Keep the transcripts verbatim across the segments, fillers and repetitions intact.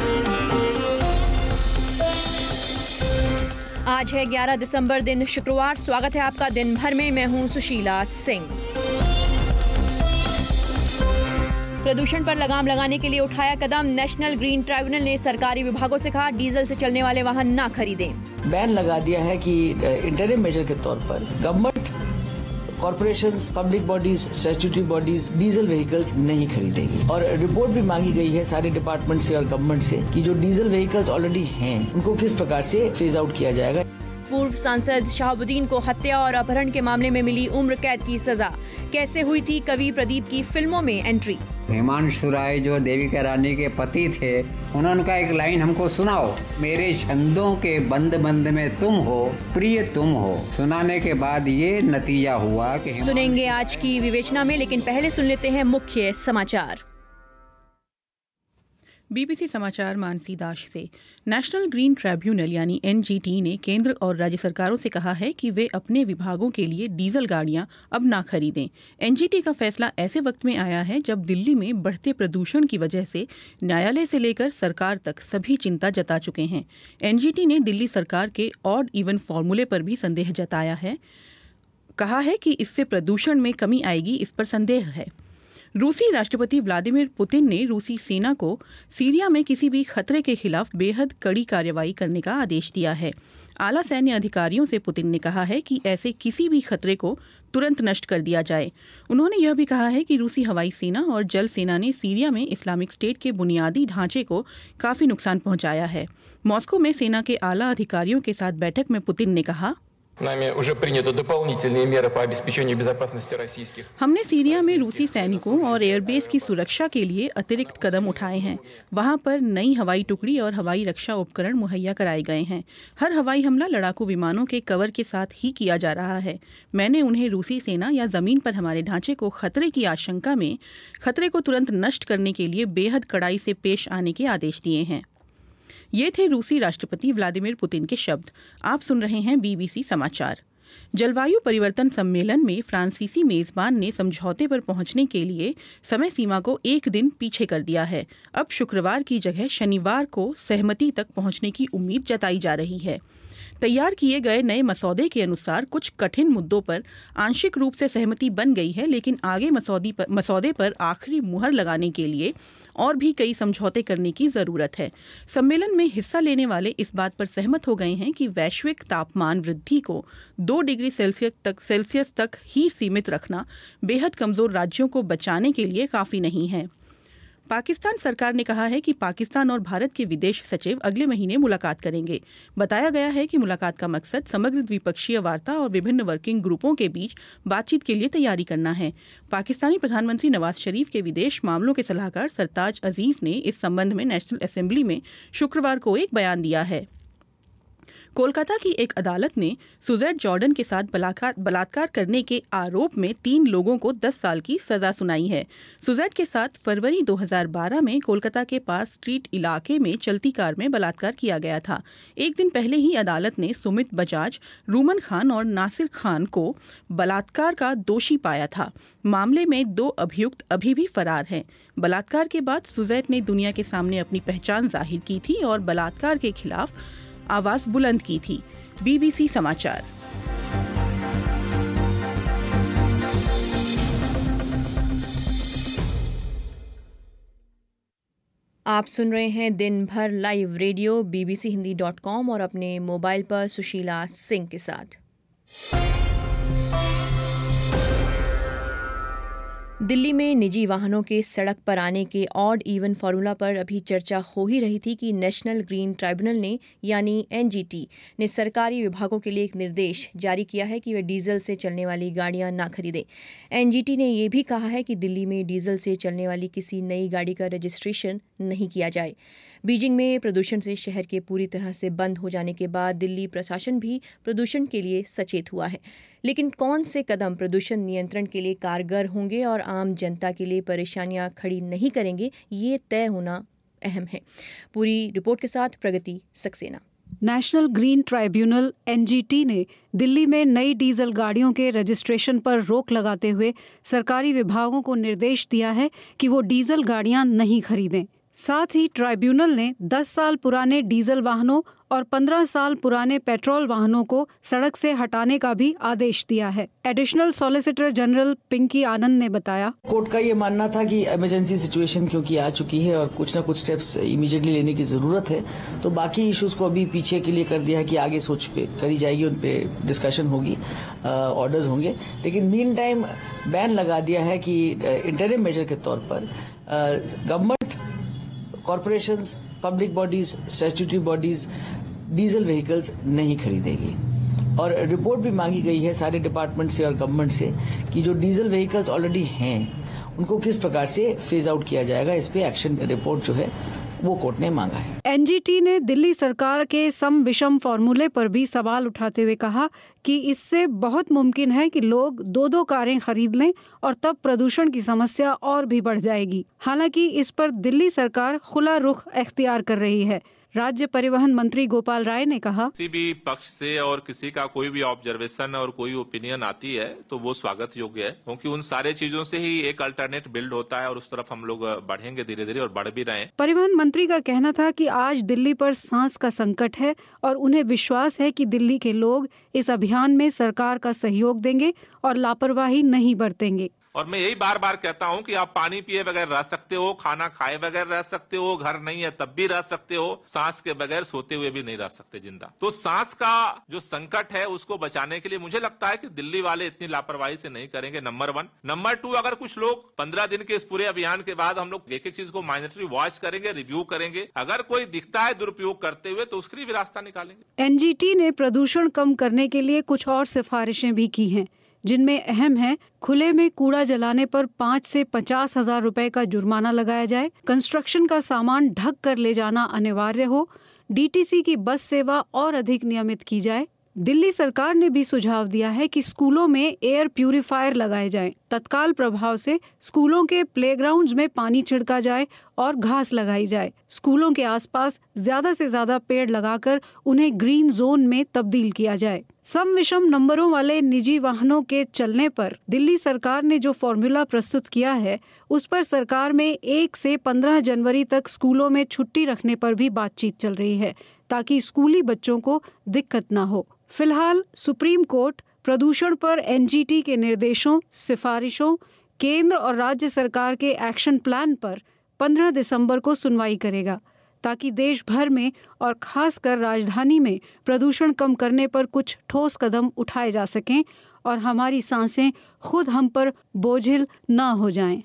आज है ग्यारह दिसंबर, दिन शुक्रवार। स्वागत है आपका दिन भर में। मैं हूं सुशीला सिंह। प्रदूषण पर लगाम लगाने के लिए उठाया कदम। नेशनल ग्रीन ट्राइब्यूनल ने सरकारी विभागों से कहा डीजल से चलने वाले वाहन ना खरीदें। बैन लगा दिया है कि इंटरिम मेजर के तौर पर government, corporations, public bodies, statutory bodies diesel vehicles नहीं खरीदेगी। और रिपोर्ट भी मांगी गई है सारे डिपार्टमेंट से और गवर्नमेंट से कि जो डीजल व्हीकल्स ऑलरेडी हैं उनको किस प्रकार से फेज आउट किया जाएगा। पूर्व सांसद शहाबुद्दीन को हत्या और अपहरण के मामले में मिली उम्र कैद की सजा। कैसे हुई थी कवि प्रदीप की फिल्मों में एंट्री। हिमांशु राय जो देविका रानी के पति थे, उन्होंने कहा एक लाइन हमको सुनाओ, मेरे छंदों के बंद बंद में तुम हो, प्रिय तुम हो। सुनाने के बाद ये नतीजा हुआ कि सुनेंगे आज की विवेचना में, लेकिन पहले सुन लेते हैं मुख्य समाचार। बीबीसी समाचार मानसी दास से। नेशनल ग्रीन ट्राइब्यूनल यानी एनजीटी ने केंद्र और राज्य सरकारों से कहा है कि वे अपने विभागों के लिए डीजल गाड़ियां अब ना खरीदें। एनजीटी का फैसला ऐसे वक्त में आया है जब दिल्ली में बढ़ते प्रदूषण की वजह से न्यायालय से लेकर सरकार तक सभी चिंता जता चुके हैं। एनजीटी ने दिल्ली सरकार के ऑड इवन फॉर्मूले पर भी संदेह जताया है। कहा है कि इससे प्रदूषण में कमी आएगी, इस पर संदेह है। रूसी राष्ट्रपति व्लादिमीर पुतिन ने रूसी सेना को सीरिया में किसी भी खतरे के खिलाफ बेहद कड़ी कार्रवाई करने का आदेश दिया है। आला सैन्य अधिकारियों से पुतिन ने कहा है कि ऐसे किसी भी खतरे को तुरंत नष्ट कर दिया जाए। उन्होंने यह भी कहा है कि रूसी हवाई सेना और जल सेना ने सीरिया में इस्लामिक स्टेट के बुनियादी ढांचे को काफी नुकसान पहुंचाया है। मॉस्को में सेना के आला अधिकारियों के साथ बैठक में पुतिन ने कहा, हमने सीरिया में रूसी सैनिकों और एयरबेस की सुरक्षा के लिए अतिरिक्त कदम उठाए हैं। वहां पर नई हवाई टुकड़ी और हवाई रक्षा उपकरण मुहैया कराए गए हैं। हर हवाई हमला लड़ाकू विमानों के कवर के साथ ही किया जा रहा है। मैंने उन्हें रूसी सेना या जमीन पर हमारे ढांचे को खतरे की आशंका में खतरे को तुरंत नष्ट करने के लिए बेहद कड़ाई से पेश आने के आदेश दिए हैं। ये थे रूसी राष्ट्रपति व्लादिमीर पुतिन के शब्द। आप सुन रहे हैं बीबीसी समाचार। जलवायु परिवर्तन सम्मेलन में फ्रांसीसी मेजबान ने समझौते पर पहुंचने के लिए समय सीमा को एक दिन पीछे कर दिया है। अब शुक्रवार की जगह शनिवार को सहमति तक पहुंचने की उम्मीद जताई जा रही है। तैयार किए गए नए मसौदे के अनुसार कुछ कठिन मुद्दों पर आंशिक रूप से सहमति बन गई है, लेकिन आगे मसौदे पर मसौदे पर आखिरी मुहर लगाने के लिए और भी कई समझौते करने की जरूरत है। सम्मेलन में हिस्सा लेने वाले इस बात पर सहमत हो गए हैं कि वैश्विक तापमान वृद्धि को दो डिग्री सेल्सियस तक सेल्सियस तक ही सीमित रखना बेहद कमजोर राज्यों को बचाने के लिए काफी नहीं है। पाकिस्तान सरकार ने कहा है कि पाकिस्तान और भारत के विदेश सचिव अगले महीने मुलाकात करेंगे। बताया गया है कि मुलाकात का मकसद समग्र द्विपक्षीय वार्ता और विभिन्न वर्किंग ग्रुपों के बीच बातचीत के लिए तैयारी करना है। पाकिस्तानी प्रधानमंत्री नवाज शरीफ के विदेश मामलों के सलाहकार सरताज अजीज ने इस संबंध में नेशनल असेंबली में शुक्रवार को एक बयान दिया है। कोलकाता की एक अदालत ने सुजैट जॉर्डन के साथ बलात्कार बलात्कार करने के आरोप में तीन लोगों को दस साल की सजा सुनाई है। सुजैट के साथ फरवरी दो हज़ार बारह में कोलकाता के पार्क स्ट्रीट इलाके में चलती कार में बलात्कार किया गया था। एक दिन पहले ही अदालत ने सुमित बजाज, रूमन खान और नासिर खान को बलात्कार का दोषी पाया था। मामले में दो अभियुक्त अभी भी फरार हैं। बलात्कार के बाद सुजैट ने दुनिया के सामने अपनी पहचान जाहिर की थी और बलात्कार के खिलाफ आवाज बुलंद की थी। बीबीसी समाचार। आप सुन रहे हैं दिन भर live radio BBC Hindi dot com और अपने मोबाइल पर सुशीला सिंह के साथ। दिल्ली में निजी वाहनों के सड़क पर आने के ऑड इवन फार्मूला पर अभी चर्चा हो ही रही थी कि नेशनल ग्रीन ट्राइब्यूनल ने यानी एनजीटी ने सरकारी विभागों के लिए एक निर्देश जारी किया है कि वे डीजल से चलने वाली गाड़ियां ना खरीदें। एनजीटी ने यह भी कहा है कि दिल्ली में डीजल से चलने वाली किसी नई गाड़ी का रजिस्ट्रेशन नहीं किया जाए। बीजिंग में प्रदूषण से शहर के पूरी तरह से बंद हो जाने के बाद दिल्ली प्रशासन भी प्रदूषण के लिए सचेत हुआ है। लेकिन कौन से कदम प्रदूषण नियंत्रण के लिए कारगर होंगे और आम जनता के लिए परेशानियां खड़ी नहीं करेंगे, ये तय होना अहम है। पूरी रिपोर्ट के साथ Pragati Saxena. National green tribunal NGT ने दिल्ली में नई डीजल गाड़ियों के रजिस्ट्रेशन पर रोक लगाते हुए सरकारी विभागों को निर्देश दिया है कि वो डीजल गाड़ियां नहीं खरीदें। साथ ही ट्राइब्यूनल ने दस साल पुराने डीजल वाहनों और पंद्रह साल पुराने पेट्रोल वाहनों को सड़क से हटाने का भी आदेश दिया है। Additional solicitor general Pinky Anand ने बताया, कोर्ट का ये मानना था कि इमरजेंसी सिचुएशन क्योंकि आ चुकी है और कुछ ना कुछ स्टेप्स इमीडिएटली लेने की जरूरत है, तो बाकी इश्यूज को अभी पीछे के लिए कर दिया है कि आगे सोच पे करी जाएगी, उन पे डिस्कशन होगी, ऑर्डर्स होंगे। लेकिन मीन टाइम बैन लगा दिया है कि इंटरिम मेजर के तौर पर government, corporations, public bodies, statutory bodies diesel vehicles नहीं खरीदेगी। और रिपोर्ट भी मांगी गई है सारे डिपार्टमेंट से और गवर्नमेंट से कि जो डीजल व्हीकल्स ऑलरेडी हैं उनको किस प्रकार से फेज आउट किया जाएगा। इस पे एक्शन रिपोर्ट जो है वो कोर्ट ने मांगा है। एनजीटी ने दिल्ली सरकार के सम विषम फॉर्मूले पर भी सवाल उठाते हुए कहा कि इससे बहुत मुमकिन है कि लोग दो दो कारें खरीद लें और तब प्रदूषण की समस्या और भी बढ़ जाएगी। हालांकि इस पर दिल्ली सरकार खुला रुख अख्तियार कर रही है। राज्य परिवहन मंत्री गोपाल राय ने कहा, किसी भी पक्ष से और किसी का कोई भी ऑब्जर्वेशन और कोई ओपिनियन आती है तो वो स्वागत योग्य है, क्योंकि उन सारे चीजों से ही एक अल्टरनेट बिल्ड होता है और उस तरफ हम लोग बढ़ेंगे धीरे धीरे और बढ़ भी रहे हैं। परिवहन मंत्री का कहना था कि आज दिल्ली पर सांस का संकट है और उन्हें विश्वास है कि दिल्ली के लोग इस अभियान में सरकार का सहयोग देंगे और लापरवाही नहीं बरतेंगे। और मैं यही बार बार कहता हूं कि आप पानी पिए बगैर रह सकते हो, खाना खाए बगैर रह सकते हो, घर नहीं है तब भी रह सकते हो, सांस के बगैर सोते हुए भी नहीं रह सकते जिंदा। तो सांस का जो संकट है उसको बचाने के लिए मुझे लगता है कि दिल्ली वाले इतनी लापरवाही से नहीं करेंगे, नंबर वन। नंबर टू, अगर कुछ लोग पंद्रह दिन के इस पूरे अभियान के बाद हम लोग एक एक चीज को मॉनिटरी वॉच करेंगे, रिव्यू करेंगे, अगर कोई दिखता है दुरुपयोग करते हुए तो उसके लिए भी रास्ता निकालेंगे। एनजीटी ने प्रदूषण कम करने के लिए कुछ और सिफारिशें भी की हैं, जिनमें अहम है खुले में कूड़ा जलाने पर पाँच से पचास हजार रुपए का जुर्माना लगाया जाए, कंस्ट्रक्शन का सामान ढक कर ले जाना अनिवार्य हो, डीटीसी की बस सेवा और अधिक नियमित की जाए। दिल्ली सरकार ने भी सुझाव दिया है कि स्कूलों में एयर प्यूरिफायर लगाए जाएं, तत्काल प्रभाव से स्कूलों के प्लेग्राउंड्स में पानी छिड़का जाए और घास लगाई जाए। स्कूलों के आसपास ज्यादा से ज्यादा पेड़ लगाकर उन्हें ग्रीन जोन में तब्दील किया जाए। सम विषम नंबरों वाले निजी वाहनों के चलने पर दिल्ली सरकार ने जो फॉर्मूला प्रस्तुत किया है, उस पर सरकार में एक से पंद्रह जनवरी तक स्कूलों में छुट्टी रखने पर भी बातचीत चल रही है, ताकि स्कूली बच्चों को दिक्कत न हो। फिलहाल सुप्रीम कोर्ट प्रदूषण पर एनजीटी के निर्देशों, सिफारिशों, केंद्र और राज्य सरकार के एक्शन प्लान पर पंद्रह दिसंबर को सुनवाई करेगा, ताकि देश भर में और खासकर राजधानी में प्रदूषण कम करने पर कुछ ठोस कदम उठाए जा सकें और हमारी सांसें खुद हम पर बोझिल न हो जाएं।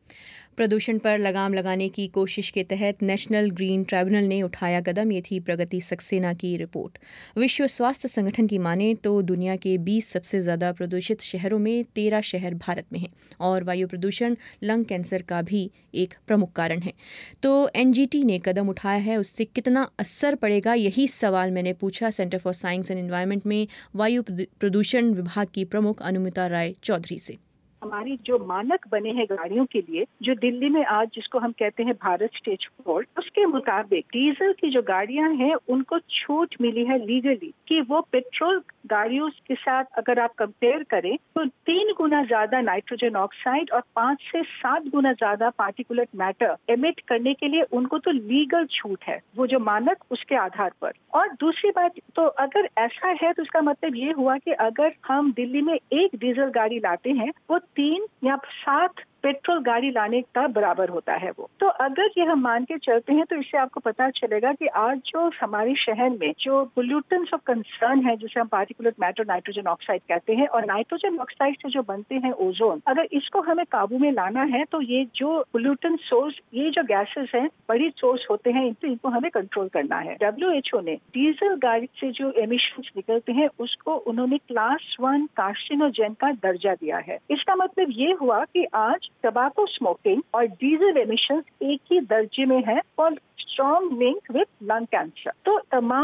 प्रदूषण पर लगाम लगाने की कोशिश के तहत नेशनल ग्रीन ट्राइब्यूनल ने उठाया कदम। ये थी प्रगति सक्सेना की रिपोर्ट। विश्व स्वास्थ्य संगठन की माने तो दुनिया के बीस सबसे ज़्यादा प्रदूषित शहरों में तेरह शहर भारत में हैं और वायु प्रदूषण लंग कैंसर का भी एक प्रमुख कारण है। तो एनजीटी ने कदम उठाया है, उससे कितना असर पड़ेगा, यही सवाल मैंने पूछा centre for science and environment में वायु प्रदूषण विभाग की प्रमुख अनुमिता राय चौधरी से। हमारी जो मानक बने हैं गाड़ियों के लिए, जो दिल्ली में आज जिसको हम कहते हैं भारत स्टेज फोर, उसके मुताबिक डीजल की जो गाड़ियां हैं उनको छूट मिली है लीगली कि वो पेट्रोल गाड़ियों के साथ अगर आप कंपेयर करें तो तीन गुना ज्यादा नाइट्रोजन ऑक्साइड और पांच से सात गुना ज्यादा पार्टिकुलेट मैटर एमिट करने के लिए उनको तो लीगल छूट है, वो जो मानक उसके आधार पर। और दूसरी बात, तो अगर ऐसा है तो इसका मतलब ये हुआ कि अगर हम दिल्ली में एक डीजल गाड़ी लाते हैं वो तीन या सात पेट्रोल गाड़ी लाने का बराबर होता है वो। तो अगर ये हम मान के चलते हैं तो इससे आपको पता चलेगा कि आज जो हमारे शहर में जो पोल्यूटेंट्स ऑफ कंसर्न है, जिसे हम पार्टिकुलेट मैटर नाइट्रोजन ऑक्साइड कहते हैं, और नाइट्रोजन ऑक्साइड से जो बनते हैं ओजोन, अगर इसको हमें काबू में लाना है तो ये जो पोल्यूटेंट सोर्स, ये जो गैसेस हैं बड़ी सोर्स होते हैं, इनको इनको हमें कंट्रोल करना है। डब्ल्यू एच ओ ने डीजल गाड़ी से जो एमिशंस निकलते हैं उसको उन्होंने क्लास वन कार्सिनोजेन का दर्जा दिया है। इसका मतलब ये हुआ कि आज टबाको स्मोकिंग और डीजल एमिशंस एक ही दर्जे में है और strong link with lung cancer. तो तमाम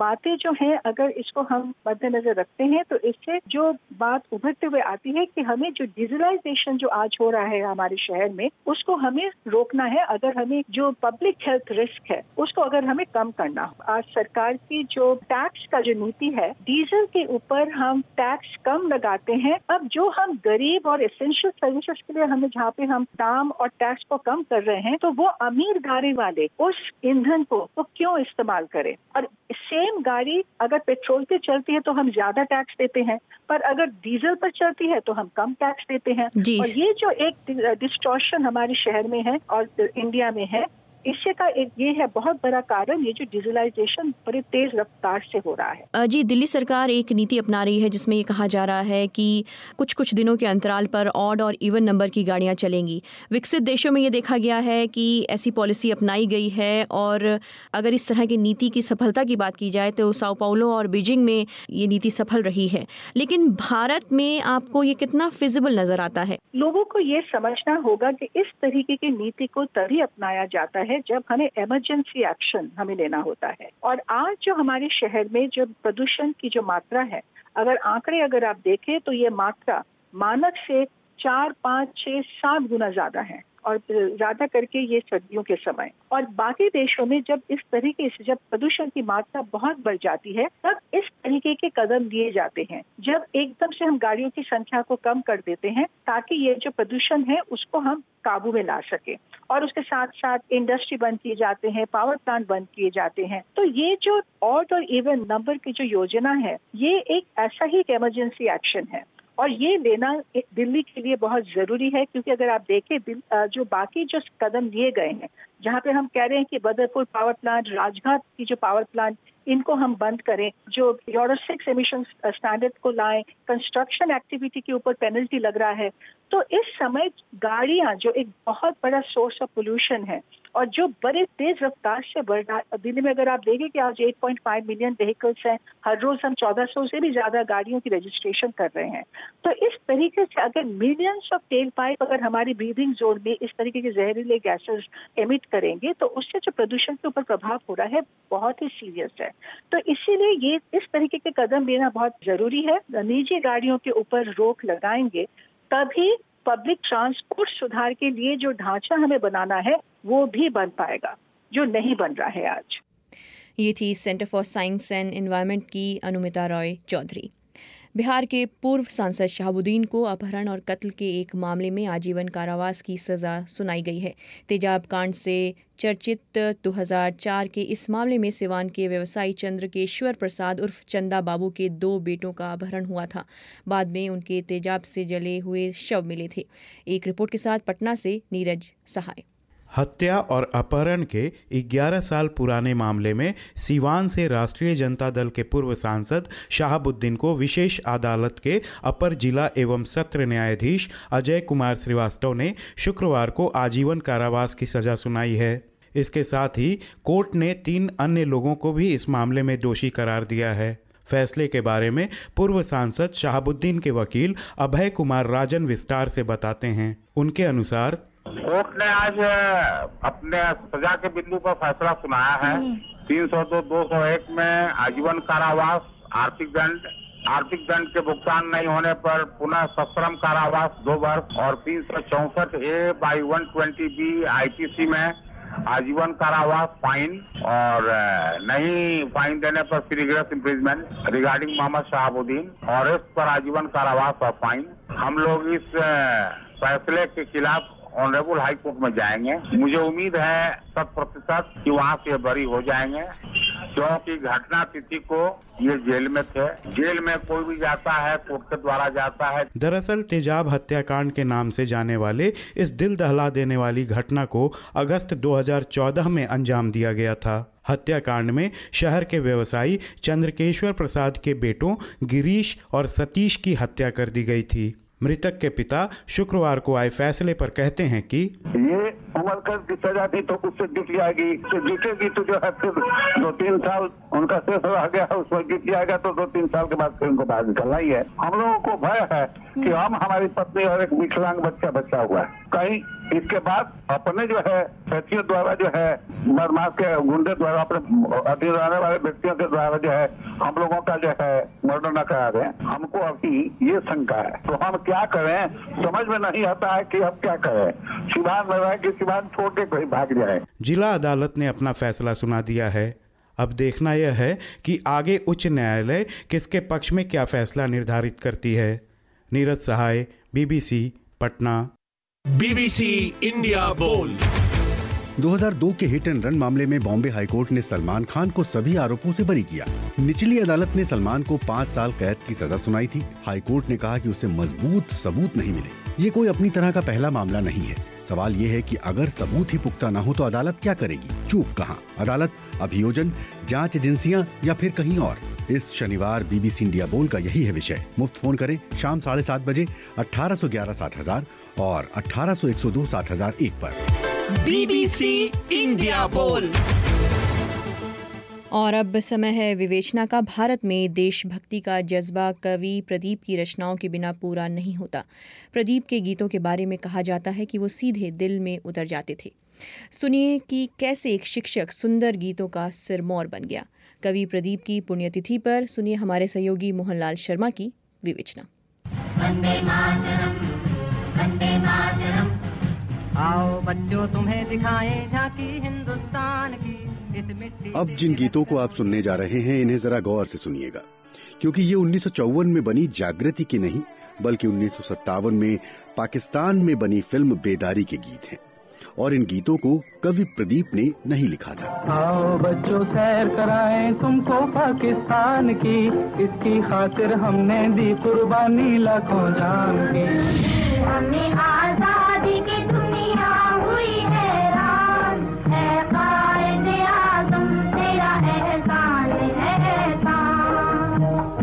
बातें जो हैं अगर इसको हम मद्देनजर रखते हैं तो इससे जो बात उभरते हुए आती है कि हमें जो डिजिटलाइजेशन जो आज हो रहा है हमारे शहर में उसको हमें रोकना है। अगर हमें जो पब्लिक हेल्थ रिस्क है उसको अगर हमें कम करना हो। आज सरकार की जो टैक्स का जो नीति है, डीजल के ऊपर हम टैक्स कम लगाते हैं। अब जो हम गरीब और एसेंशियल सर्विसेज के लिए हमें जहाँ पे हम दाम और टैक्स को कम कर रहे हैं तो वो अमीर गाड़ी वाले उस ईंधन को तो क्यों इस्तेमाल करें। और सेम गाड़ी अगर पेट्रोल पे चलती है तो हम ज्यादा टैक्स देते हैं, पर अगर डीजल पर चलती है तो हम कम टैक्स देते हैं। और ये जो एक डिस्टॉर्शन हमारे शहर में है और इंडिया में है, इससे का एक ये है बहुत बड़ा कारण ये जो डिजिटलाइजेशन बड़े तेज रफ्तार से हो रहा है। जी, दिल्ली सरकार एक नीति अपना रही है जिसमें ये कहा जा रहा है कि कुछ कुछ दिनों के अंतराल पर ऑड और इवन नंबर की गाड़ियां चलेंगी। विकसित देशों में ये देखा गया है कि ऐसी पॉलिसी अपनाई गई है और अगर इस तरह की नीति की सफलता की बात की जाए तो साओ पाउलो और बीजिंग में ये नीति सफल रही है, लेकिन भारत में आपको ये कितना फिजिबल नजर आता है? लोगों को ये समझना होगा कि इस तरीके की नीति को तभी अपनाया जाता है जब हमें इमरजेंसी एक्शन हमें लेना होता है। और आज जो हमारे शहर में जो प्रदूषण की जो मात्रा है, अगर आंकड़े अगर आप देखें तो ये मात्रा मानक से चार पाँच छह सात गुना ज्यादा है और ज्यादा करके ये सर्दियों के समय। और बाकी देशों में जब इस तरीके से जब प्रदूषण की मात्रा बहुत बढ़ जाती है तब इस तरीके के कदम लिए जाते हैं, जब एकदम से हम गाड़ियों की संख्या को कम कर देते हैं ताकि ये जो प्रदूषण है उसको हम काबू में ला सके। और उसके साथ साथ इंडस्ट्री बंद किए जाते हैं, पावर प्लांट बंद किए जाते हैं। तो ये जो ऑड और इवन नंबर की जो योजना है ये एक ऐसा ही इमरजेंसी एक्शन है और ये लेना दिल्ली के लिए बहुत जरूरी है, क्योंकि अगर आप देखें जो बाकी जो कदम लिए गए हैं, जहाँ पे हम कह रहे हैं कि बदरपुर पावर प्लांट, राजघाट की जो पावर प्लांट, इनको हम बंद करें, जो यूरो सिक्स एमिशन स्टैंडर्ड को लाएं, कंस्ट्रक्शन एक्टिविटी के ऊपर पेनल्टी लग रहा है। तो इस समय गाड़ियां जो एक बहुत बड़ा सोर्स ऑफ पोल्यूशन है और जो बड़े तेज रफ्तार से बढ़ रहा है, दिल्ली में अगर आप देखें कि आज आठ पॉइंट पाँच मिलियन व्हीकल्स हैं, हर रोज हम चौदह सौ से भी ज्यादा गाड़ियों की रजिस्ट्रेशन कर रहे हैं। तो इस तरीके से अगर मिलियंस ऑफ टेल पाइप अगर हमारी ब्रीदिंग जोन में इस तरीके के जहरीले गैसेस एमिट करेंगे तो उससे जो प्रदूषण के ऊपर प्रभाव हो रहा है बहुत ही सीरियस है। तो इसीलिए ये इस तरीके के कदम लेना बहुत जरूरी है। निजी गाड़ियों के ऊपर रोक लगाएंगे तभी पब्लिक ट्रांसपोर्ट सुधार के लिए जो ढांचा हमें बनाना है वो भी बन पाएगा, जो नहीं बन रहा है आज। ये थी centre for science and environment की अनुमिता रॉय चौधरी। बिहार के पूर्व सांसद शहाबुद्दीन को अपहरण और कत्ल के एक मामले में आजीवन कारावास की सजा सुनाई गई है। तेजाब कांड से चर्चित दो हज़ार चार के इस मामले में सिवान के व्यवसायी चंद्रकेश्वर प्रसाद उर्फ चंदा बाबू के दो बेटों का अपहरण हुआ था। बाद में उनके तेजाब से जले हुए शव मिले थे। एक रिपोर्ट के साथ पटना से नीरज सहाय। हत्या और अपहरण के ग्यारह साल पुराने मामले में सीवान से राष्ट्रीय जनता दल के पूर्व सांसद शहाबुद्दीन को विशेष अदालत के अपर जिला एवं सत्र न्यायाधीश अजय कुमार श्रीवास्तव ने शुक्रवार को आजीवन कारावास की सजा सुनाई है। इसके साथ ही कोर्ट ने तीन अन्य लोगों को भी इस मामले में दोषी करार दिया है। फैसले के बारे में पूर्व सांसद शहाबुद्दीन के वकील अभय कुमार राजन विस्तार से बताते हैं। उनके अनुसार कोर्ट ने आज अपने सजा के बिंदु पर फैसला सुनाया है। तीन सौ दो दो सौ एक में आजीवन कारावास, आर्थिक दंड, आर्थिक दंड के भुगतान नहीं होने पर पुनः सश्रम कारावास दो वर्ष और तीन सौ चौसठ A by one twenty B IPC में आजीवन कारावास, फाइन और नहीं फाइन देने पर serious imprisonment regarding Mohammad Shahabuddin और इस पर आजीवन कारावास और फाइन। हम लोग इस फैसले के खिलाफ ऑनरेबल हाई कोर्ट में जाएंगे। मुझे उम्मीद है शत प्रतिशत कि वहाँ से बरी हो जाएंगे, क्योंकि घटना तिथि को ये जेल में थे। जेल में कोई भी जाता है कोर्ट के द्वारा जाता है। दरअसल तेजाब हत्याकांड के नाम से जाने वाले इस दिल दहला देने वाली घटना को अगस्त दो हज़ार चौदह में अंजाम दिया गया था। हत्याकांड में शहर के व्यवसायी चंद्रकेश्वर प्रसाद के बेटों गिरीश और सतीश की हत्या कर दी गई थी। मृतक के पिता शुक्रवार को आए फैसले पर कहते हैं कि ये उम्र कैद की सजा थी तो उससे जीत जाएगी, तो जीतेगी तो जो है फिर दो तीन साल उनका शेष रह गया, उसमें जीत जाएगा तो दो तीन साल के बाद फिर उनको बाहर निकलना ही है। हम लोगों को भय है कि हम हमारी पत्नी और एक विकलांग बच्चा बचा हुआ है, कहीं इसके बाद अपने जो है साथियों द्वारा जो है बदमाश के गुंडे द्वारा अपने अधीन रहने वाले व्यक्तियों के द्वारा जो है हम लोगों का जो है मर्डर न करा दें, हमको अभी ये शंका है। तो हम क्या करें, समझ में नहीं आता है कि अब क्या करें। सिवान लग रहा है कि सिवान छोड़ के कोई भाग जाए। जिला अदालत ने अपना फैसला सुना दिया है। अब देखना यह है कि आगे उच्च न्यायालय किसके पक्ष में क्या फैसला निर्धारित करती है। Neeraj Sahay, BBC, Patna. BBC India Bol. दो हज़ार दो के हिट एंड रन मामले में बॉम्बे हाईकोर्ट ने सलमान खान को सभी आरोपों से बरी किया। निचली अदालत ने सलमान को पाँच साल कैद की सजा सुनाई थी। हाईकोर्ट ने कहा कि उसे मजबूत सबूत नहीं मिले। ये कोई अपनी तरह का पहला मामला नहीं है। सवाल ये है कि अगर सबूत ही पुख्ता न हो तो अदालत क्या करेगी? चूक कहाँ? अदालत, अभियोजन, जांच एजेंसियां या फिर कहीं और? इस शनिवार बीबीसी इंडिया बोल का यही है विषय। मुफ्त फोन करें शाम साढ़े सात बजे अठारह सौ ग्यारह सात हजार और अठारह सौ एक सौ दो सात हजार एक पर। बीबीसी इंडिया बोल। और अब समय है विवेचना का। भारत में देशभक्ति का जज्बा कवि प्रदीप की रचनाओं के बिना पूरा नहीं होता। प्रदीप के गीतों के बारे में कहा जाता है कि वो सीधे दिल में उतर जाते थे। सुनिए कि कैसे एक शिक्षक सुंदर गीतों का सिरमौर बन गया। कवि प्रदीप की पुण्यतिथि पर सुनिए हमारे सहयोगी मोहनलाल शर्मा की विवेचना। वंदे मातरम, वंदे मातरम। आओ बच्चों तुम्हें दिखाएं झांकी हिंदुस्तान की। अब जिन गीतों को आप सुनने जा रहे हैं इन्हें जरा गौर से सुनिएगा, क्योंकि ये उन्नीस सौ चौवन में बनी जागृति की नहीं बल्कि उन्नीस सौ सत्तावन में पाकिस्तान में बनी फिल्म बेदारी के गीत हैं। और इन गीतों को कवि प्रदीप ने नहीं लिखा था। आओ बच्चों सैर कराएं तुमको पाकिस्तान की, इसकी खातिर हमने दी कुर्बानी लाखों जान की। हमने आजादी की दुनिया हुई हैरान, है कायदे आज़म तेरा एहसान है एहसान।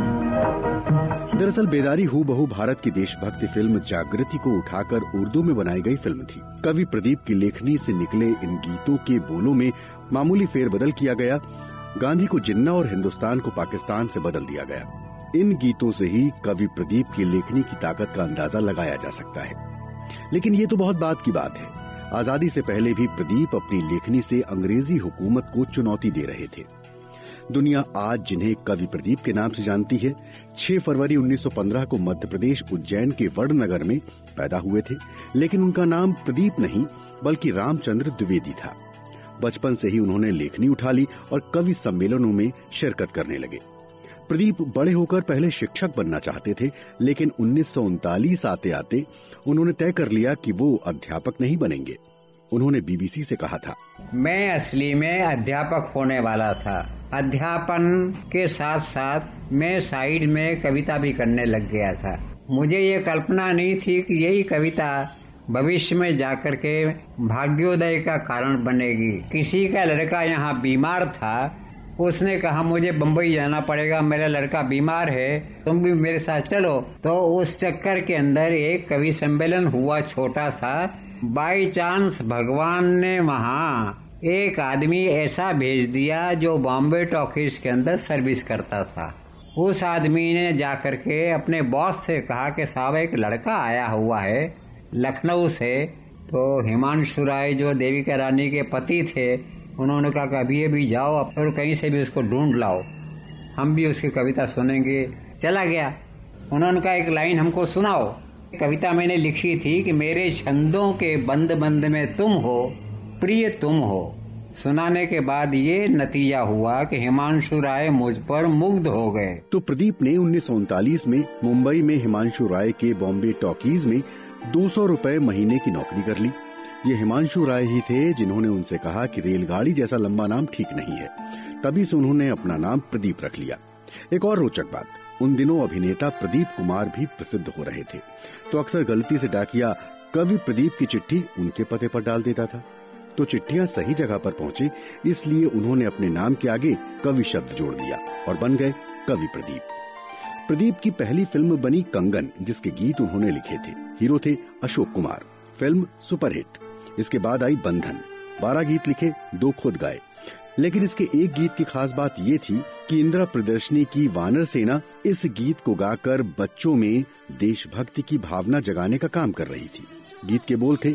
दरअसल बेदारी हूबहू भारत की देशभक्ति फिल्म जागृति को उठाकर उर्दू में बनाई गई फिल्म थी। कवि प्रदीप की लेखनी से निकले इन गीतों के बोलों में मामूली फेरबदल किया गया। गांधी को जिन्ना और हिंदुस्तान को पाकिस्तान से बदल दिया गया। इन गीतों से ही कवि प्रदीप की लेखनी की ताकत का अंदाजा लगाया जा सकता है। लेकिन ये तो बहुत बात की बात है। आजादी से पहले भी प्रदीप अपनी लेखनी से अंग्रेजी हुकूमत को चुनौती दे रहे थे। दुनिया आज जिन्हें कवि प्रदीप के नाम से जानती है, छह फरवरी उन्नीस सौ पंद्रह को मध्य प्रदेश उज्जैन के वडनगर में पैदा हुए थे। लेकिन उनका नाम प्रदीप नहीं बल्कि रामचंद्र द्विवेदी था। बचपन से ही उन्होंने लेखनी उठा ली और कवि सम्मेलनों में शिरकत करने लगे। प्रदीप बड़े होकर पहले शिक्षक बनना चाहते थे, लेकिन उन्नीस सौ उनतालीस आते आते उन्होंने तय कर लिया कि वो अध्यापक नहीं बनेंगे। उन्होंने बीबीसी से कहा था, मैं असली में अध्यापक होने वाला था। अध्यापन के साथ साथ मैं साइड में कविता भी करने लग गया था। मुझे ये कल्पना नहीं थी कि यही कविता भविष्य में जाकर के भाग्योदय का कारण बनेगी। किसी का लड़का यहाँ बीमार था, उसने कहा मुझे बम्बई जाना पड़ेगा, मेरा लड़का बीमार है, तुम भी मेरे साथ चलो। तो उस चक्कर के अंदर एक कवि सम्मेलन हुआ छोटा सा। बाई चांस भगवान ने वहाँ एक आदमी ऐसा भेज दिया जो बॉम्बे टॉकीज के अंदर सर्विस करता था। उस आदमी ने जाकर के अपने बॉस से कहा कि साहब एक लड़का आया हुआ है लखनऊ से। तो हिमांशु राय जो देविका रानी के पति थे, उन्होंने कहा कि अभी अभी जाओ और कहीं से भी उसको ढूंढ लाओ, हम भी उसकी कविता सुनेंगे। चला गया। उन्होंने कहा एक लाइन हमको सुनाओ। कविता मैंने लिखी थी कि मेरे छंदों के बंद बंद में तुम हो, प्रिय तुम हो। सुनाने के बाद ये नतीजा हुआ कि हिमांशु राय मुझ पर मुग्ध हो गए। तो प्रदीप ने उन्नीस सौ उनतालीस में मुंबई में हिमांशु राय के बॉम्बे टॉकीज में दो सौ रुपए महीने की नौकरी कर ली। ये हिमांशु राय ही थे जिन्होंने उनसे कहा कि रेलगाड़ी जैसा लंबा नाम ठीक नहीं है। तभी से उन्होंने अपना नाम प्रदीप रख लिया। एक और रोचक बात, उन दिनों अभिनेता प्रदीप कुमार भी प्रसिद्ध हो रहे थे, तो अक्सर गलती से डाकिया कवि प्रदीप की चिट्ठी उनके पते पर डाल देता था। तो चिट्ठियां सही जगह पर पहुंचे, इसलिए उन्होंने अपने नाम के आगे कवि शब्द जोड़ दिया और बन गए कवि प्रदीप। प्रदीप की पहली फिल्म बनी कंगन, जिसके गीत उन्होंने लिखे थे। हीरो थे अशोक कुमार। Film superhit. इसके बाद आई बंधन। बारह गीत लिखे, दो खुद गाए। लेकिन इसके एक गीत की खास बात ये थी कि इंदिरा प्रदर्शनी की वानर सेना इस गीत को गाकर बच्चों में देशभक्ति की भावना जगाने का काम कर रही थी। गीत के बोल थे,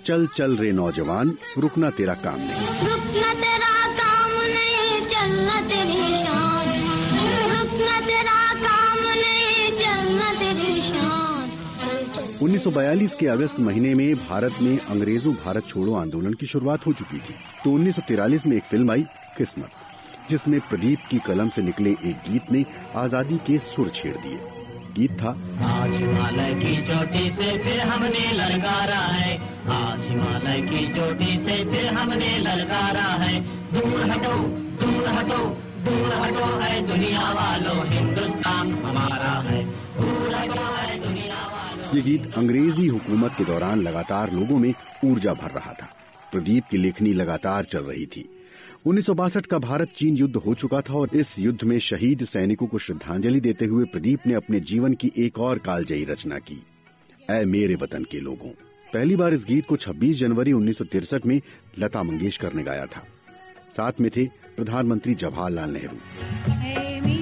चल चल रे नौजवान, रुकना तेरा काम नहीं। रुकना तेरा काम नहीं, चलना तेरी शान। रुकना तेरा काम नहीं, चलना तेरी शान। उन्नीस सौ बयालीस के अगस्त महीने में भारत में अंग्रेजों भारत छोड़ो आंदोलन की शुरुआत हो चुकी थी। तो उन्नीस सौ तिरालीस में एक फिल्म आई किस्मत, जिसमें प्रदीप की कलम से निकले एक गीत ने आजादी के सुर छेड़ दिए। गीत था, आज हिमालय की चोटी से फिर हमने ललकारा है, आज हिमालय की चोटी से फिर हमने ललकारा है। दूर हटो दूर हटो दूर हटो है दुनिया वालों, हिंदुस्तान हमारा है। दूर हटो है दुनिया वालों। ये गीत अंग्रेजी हुकूमत के दौरान लगातार लोगों में ऊर्जा भर रहा था। प्रदीप की लेखनी लगातार चल रही थी। उन्नीस सौ बासठ का भारत चीन युद्ध हो चुका था और इस युद्ध में शहीद सैनिकों को श्रद्धांजलि देते हुए प्रदीप ने अपने जीवन की एक और कालजयी रचना की, ऐ मेरे वतन के लोगों। पहली बार इस गीत को छब्बीस जनवरी उन्नीस सौ तिरसठ में लता मंगेशकर ने गाया था। साथ में थे प्रधानमंत्री जवाहरलाल नेहरू।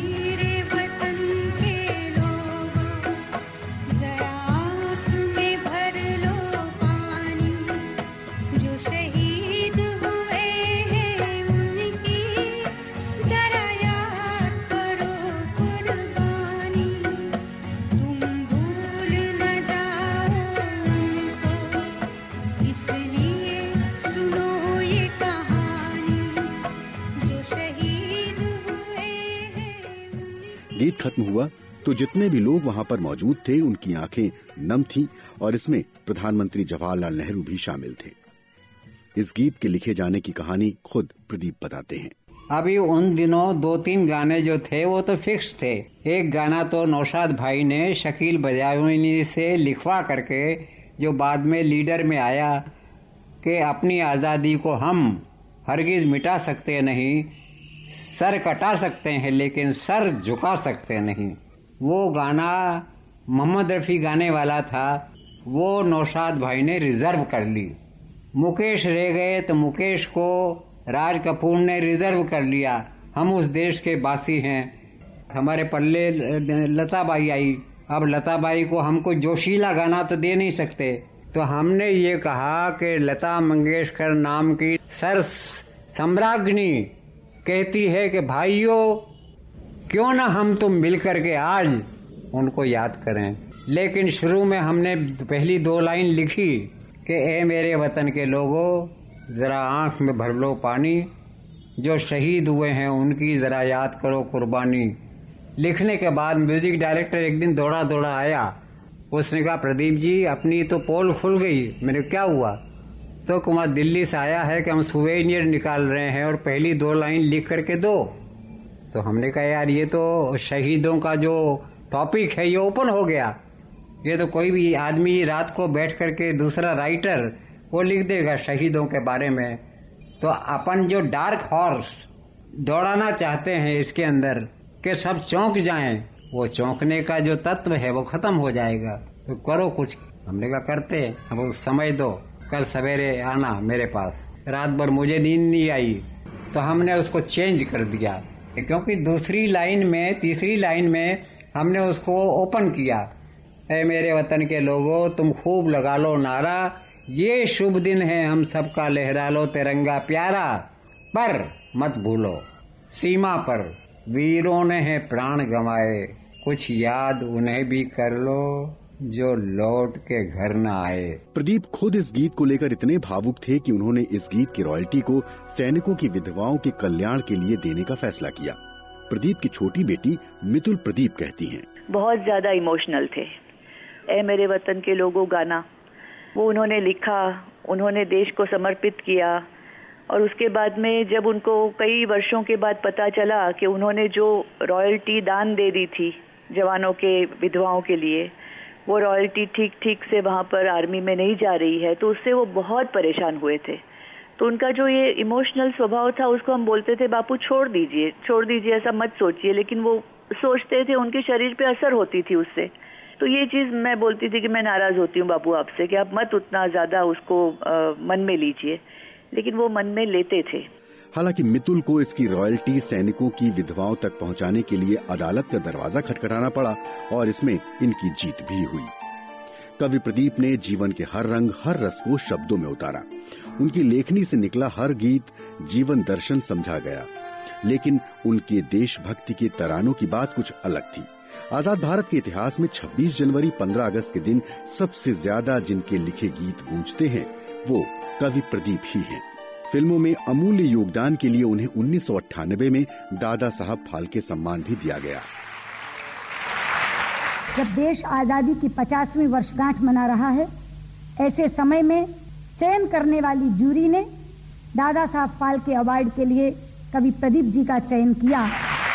गीत खत्म हुआ तो जितने भी लोग वहां पर मौजूद थे उनकी आंखें नम थीं और इसमें प्रधानमंत्री जवाहरलाल नेहरू भी शामिल थे। इस गीत के लिखे जाने की कहानी खुद प्रदीप बताते हैं। अभी उन दिनों दो तीन गाने जो थे वो तो फिक्स थे। एक गाना तो नौशाद भाई ने शकील बजावनी से लिखवा करके, जो बाद में लीडर में आया, कि अपनी आज़ादी को हम हरगिज मिटा सकते नहीं, सर कटा सकते हैं लेकिन सर झुका सकते नहीं। वो गाना मोहम्मद रफ़ी गाने वाला था, वो नौशाद भाई ने रिजर्व कर ली। मुकेश रह गए तो मुकेश को राज कपूर ने रिजर्व कर लिया। हम उस देश के बासी हैं। हमारे पल्ले लताबाई आई। अब लताबाई को हमको जोशीला गाना तो दे नहीं सकते, तो हमने ये कहा कि लता मंगेशकर नाम की सर सम्राज्ञी कहती है कि भाइयों क्यों ना हम तुम मिल करके आज उनको याद करें। लेकिन शुरू में हमने पहली दो लाइन लिखी कि ए मेरे वतन के लोगों, जरा आंख में भर लो पानी, जो शहीद हुए हैं उनकी जरा याद करो कुर्बानी। लिखने के बाद म्यूजिक डायरेक्टर एक दिन दौड़ा दौड़ा आया। उसने कहा, प्रदीप जी अपनी तो पोल खुल गई। मैंने क्या हुआ? तो कुमार दिल्ली से आया है कि हम सुवेनियर निकाल रहे हैं और पहली दो लाइन लिख करके दो। तो हमने कहा यार ये तो शहीदों का जो टॉपिक है ये ओपन हो गया। ये तो कोई भी आदमी रात को बैठ करके दूसरा राइटर वो लिख देगा शहीदों के बारे में। तो अपन जो डार्क हॉर्स दौड़ाना चाहते हैं इसके अंदर कि सब चौंक जाएं, वो चौंकने का जो तत्व है वो खत्म हो जाएगा। तो करो कुछ। हमने कहा करते, अब समय दो, कल सवेरे आना मेरे पास। रात भर मुझे नींद नहीं आई तो हमने उसको चेंज कर दिया, क्योंकि दूसरी लाइन में तीसरी लाइन में हमने उसको ओपन किया, ऐ मेरे वतन के लोगों तुम खूब लगा लो नारा, ये शुभ दिन है हम सबका लहरा लो तिरंगा प्यारा, पर मत भूलो सीमा पर वीरों ने है प्राण गंवाए, कुछ याद उन्हें भी कर लो जो लौट के घर न आए। प्रदीप खुद इस गीत को लेकर इतने भावुक थे कि उन्होंने इस गीत की रॉयल्टी को सैनिकों की विधवाओं के कल्याण के लिए देने का फैसला किया। प्रदीप की छोटी बेटी मितुल प्रदीप कहती हैं, बहुत ज्यादा इमोशनल थे। ए मेरे वतन के लोगों गाना वो उन्होंने लिखा, उन्होंने देश को समर्पित किया। और उसके बाद में जब उनको कई वर्षों के बाद पता चला कि उन्होंने जो रॉयल्टी दान दे दी थी जवानों के विधवाओं के लिए, वो रॉयल्टी ठीक ठीक से वहाँ पर आर्मी में नहीं जा रही है, तो उससे वो बहुत परेशान हुए थे। तो उनका जो ये इमोशनल स्वभाव था उसको हम बोलते थे बापू छोड़ दीजिए छोड़ दीजिए ऐसा मत सोचिए, लेकिन वो सोचते थे, उनके शरीर पे असर होती थी उससे। तो ये चीज़ मैं बोलती थी कि मैं नाराज़ होती हूँ बापू आपसे कि आप मत उतना ज़्यादा उसको आ, मन में लीजिए, लेकिन वो मन में लेते थे। हालांकि मितुल को इसकी रॉयल्टी सैनिकों की विधवाओं तक पहुंचाने के लिए अदालत का दरवाजा खटखटाना पड़ा और इसमें इनकी जीत भी हुई। कवि प्रदीप ने जीवन के हर रंग हर रस को शब्दों में उतारा। उनकी लेखनी से निकला हर गीत जीवन दर्शन समझा गया। लेकिन उनके देशभक्ति के तरानों की बात कुछ अलग थी। आजाद भारत के इतिहास में छब्बीस जनवरी पंद्रह अगस्त के दिन सबसे ज्यादा जिनके लिखे गीत गूंजते हैं वो कवि प्रदीप ही हैं। फिल्मों में अमूल्य योगदान के लिए उन्हें उन्नीस सौ अट्ठानबे में दादा साहब फाल्के सम्मान भी दिया गया। जब देश आजादी की पचासवीं वर्षगांठ मना रहा है, ऐसे समय में चयन करने वाली जूरी ने दादा साहब फाल्के अवार्ड के लिए कवि प्रदीप जी का चयन किया।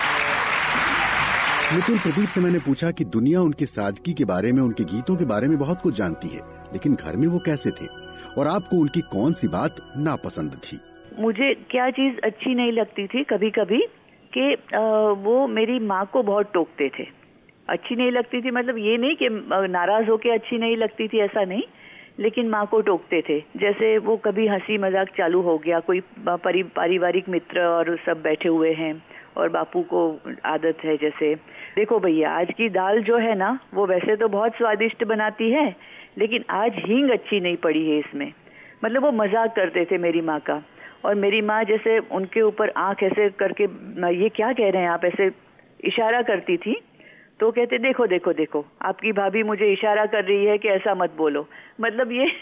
मितुल प्रदीप से मैंने पूछा कि दुनिया उनकी सादगी के बारे में, उनके गीतों के बारे में बहुत कुछ जानती है, लेकिन घर में वो कैसे थे और आपको उनकी कौन सी बात नापसंद थी? मुझे क्या चीज अच्छी नहीं लगती थी कभी कभी कि वो मेरी माँ को बहुत टोकते थे। अच्छी नहीं लगती थी मतलब ये नहीं कि नाराज होके अच्छी नहीं लगती थी, ऐसा नहीं, लेकिन माँ को टोकते थे। जैसे वो कभी हंसी मजाक चालू हो गया, कोई परि, पारिवारिक मित्र और सब बैठे हुए हैं और बापू को आदत है जैसे, देखो भैया आज की दाल जो है ना वो वैसे तो बहुत स्वादिष्ट बनाती है, लेकिन आज हींग अच्छी नहीं पड़ी है इसमें। मतलब वो मजाक करते थे मेरी माँ का। और मेरी माँ जैसे उनके ऊपर आंख ऐसे करके ये क्या कह रहे हैं आप, ऐसे इशारा करती थी, तो कहते देखो देखो देखो आपकी भाभी मुझे इशारा कर रही है कि ऐसा मत बोलो। मतलब ये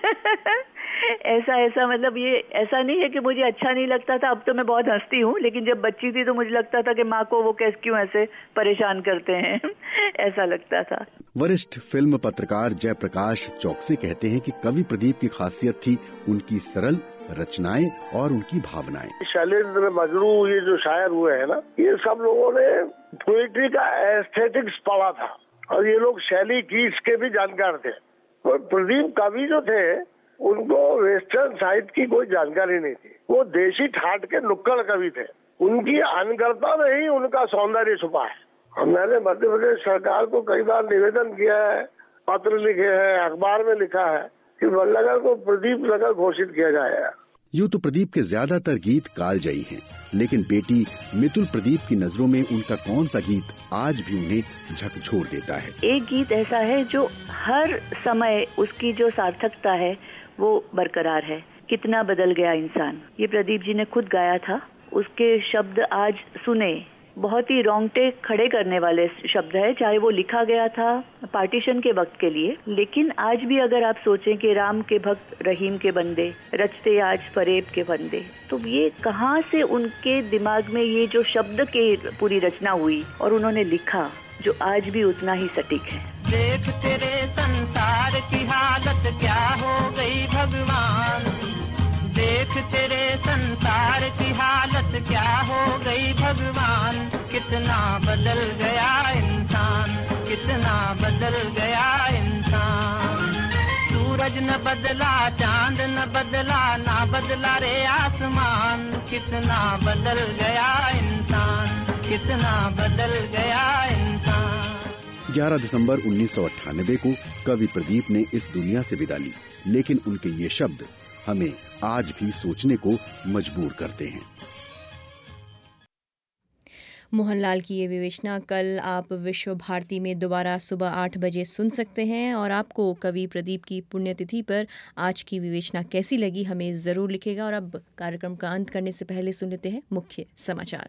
ऐसा ऐसा मतलब ये ऐसा नहीं है कि मुझे अच्छा नहीं लगता था, अब तो मैं बहुत हंसती हूँ, लेकिन जब बच्ची थी तो मुझे लगता था कि माँ को वो कैसे क्यों ऐसे परेशान करते हैं ऐसा लगता था। वरिष्ठ फिल्म पत्रकार जयप्रकाश चौकसे कहते हैं कि कवि प्रदीप की खासियत थी उनकी सरल रचनाएं और उनकी भावनाएं। शैलेंद्र मजरू ये जो शायर हुए हैं ना, ये सब लोगों ने पोएट्री का एस्थेटिक्स पढ़ा था और ये लोग शैली कीट्स के भी जानकार थे। और प्रदीप कवि जो थे उनको वेस्टर्न साहित्य की कोई जानकारी नहीं थी, वो देशी ठाट के नुक्कड़ कवि थे। उनकी अनगरता में ही उनका सौंदर्य छुपा है। मैंने मध्य प्रदेश सरकार को कई बार निवेदन किया है, पत्र लिखे हैं, अखबार में लिखा है कि वडनगर को प्रदीप नगर घोषित किया जाएगा। यूँ तो प्रदीप के ज्यादातर गीत कालजयी हैं, लेकिन बेटी मितुल प्रदीप की नजरों में उनका कौन सा गीत आज भी उन्हें झकझोर देता है? एक गीत ऐसा है जो हर समय उसकी जो सार्थकता है वो बरकरार है, कितना बदल गया इंसान। ये प्रदीप जी ने खुद गाया था। उसके शब्द आज सुने, बहुत ही रोंगटे खड़े करने वाले शब्द है, चाहे वो लिखा गया था पार्टीशन के वक्त के लिए, लेकिन आज भी अगर आप सोचें कि राम के भक्त रहीम के बंदे रचते आज फरेब के बंदे, तो ये कहाँ से उनके दिमाग में ये जो शब्द के पूरी रचना हुई और उन्होंने लिखा जो आज भी उतना ही सटीक है। देख तेरे संसार की हालत क्या हो गई भगवान, देख तेरे संसार की हालत क्या हो गई भगवान, कितना बदल गया इंसान, कितना बदल गया इंसान। सूरज न बदला, चांद न बदला, ना बदला रे आसमान, कितना बदल गया इंसान, कितना बदल गया इंसान। ग्यारह दिसंबर उन्नीस सौ अट्ठानबे को कवि प्रदीप ने इस दुनिया से विदा ली, लेकिन उनके ये शब्द हमें आज भी सोचने को मजबूर करते हैं। मोहनलाल की ये विवेचना कल आप विश्व भारती में दोबारा सुबह आठ बजे सुन सकते हैं। और आपको कवि प्रदीप की पुण्यतिथि पर आज की विवेचना कैसी लगी हमें ज़रूर लिखेगा। और अब कार्यक्रम का अंत करने से पहले सुन लेते हैं मुख्य समाचार।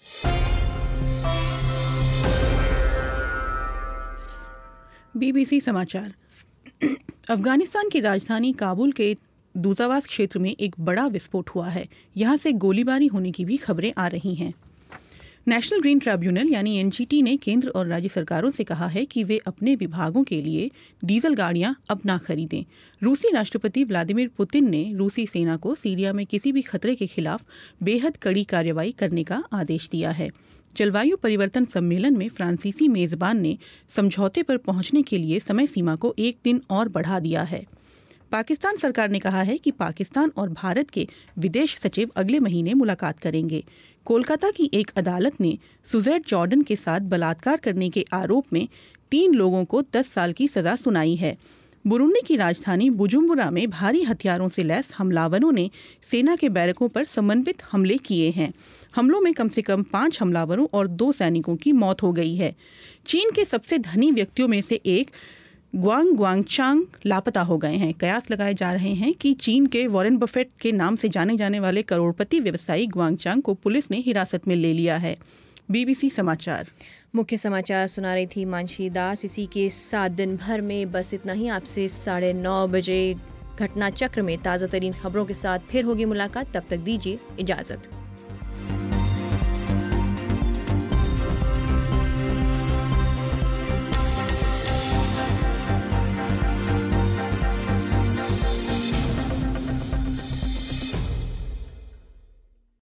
बीबीसी समाचार। अफगानिस्तान की राजधानी काबुल के दूतावास क्षेत्र में एक बड़ा विस्फोट हुआ है। यहां से गोलीबारी होने की भी खबरें आ रही हैं। नेशनल ग्रीन ट्रिब्यूनल यानी एनजीटी ने केंद्र और राज्य सरकारों से कहा है कि वे अपने विभागों के लिए डीजल गाड़ियां अब ना खरीदें। रूसी राष्ट्रपति व्लादिमीर पुतिन ने रूसी सेना को सीरिया में किसी भी खतरे के खिलाफ बेहद कड़ी कार्रवाई करने का आदेश दिया है। जलवायु परिवर्तन सम्मेलन में फ्रांसीसी मेजबान ने समझौते पर पहुंचने के लिए समय सीमा को एक दिन और बढ़ा दिया है। पाकिस्तान सरकार ने कहा है कि पाकिस्तान और भारत के विदेश सचिव अगले महीने मुलाकात करेंगे। कोलकाता की एक अदालत ने सुजैट जॉर्डन के साथ बलात्कार करने के आरोप में तीन लोगों को दस साल की सजा सुनाई है। बुरुंडी की राजधानी बुजुम्बुरा में भारी हथियारों से लैस हमलावरों ने सेना के बैरकों पर समन्वित हमले किए हैं। हमलों में कम से कम पांच हमलावरों और दो सैनिकों की मौत हो गई है। चीन के सबसे धनी व्यक्तियों में से एक ग्वांग ग्वांगचांग लापता हो गए हैं। कयास लगाए जा रहे हैं कि चीन के वॉरेन बफेट के नाम से जाने जाने वाले करोड़पति व्यवसायी ग्वांगचांग को पुलिस ने हिरासत में ले लिया है। बीबीसी समाचार मुख्य समाचार सुना रही थी मानसी दास। इसी के साथ दिन भर में बस इतना ही। आपसे साढ़े नौ बजे घटना चक्र में ताज़ा तरीन खबरों के साथ फिर होगी मुलाकात। तब तक दीजिए इजाज़त।